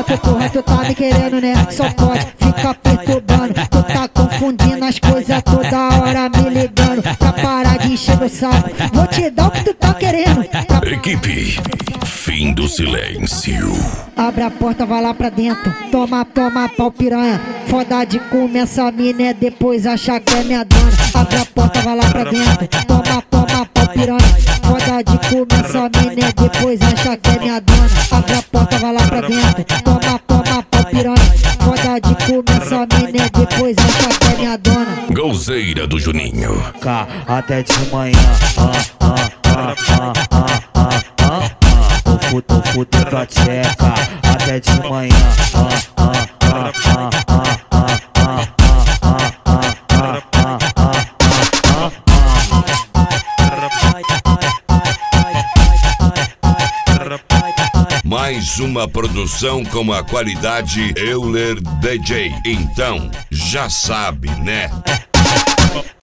porra, tu tá me querendo, né? Só pode ficar perturbando. Tu tá confundindo as coisas toda hora me ligando. Pra parar de encher o saco, vou te dar o que tu tá querendo. Equipe, fim do silêncio. Abre a porta, vai lá pra dentro. Toma, toma, pau piranha. Foda de comer essa mina, depois achar que é minha dona. Abre a porta, vai lá pra dentro. Toma, toma, pau piranha. Foda de comer essa mina, depois achar que é minha dona. Abre a porta, vai lá pra dentro. Toma, toma, pau piranha. Foda de comer essa mina, depois achar que é minha dona. Golzeira do Juninho. Cá até de manhã. Tô fudendo a tcheca até de manhã. Mais uma produção com a qualidade Euler DJ. Então, já sabe, né?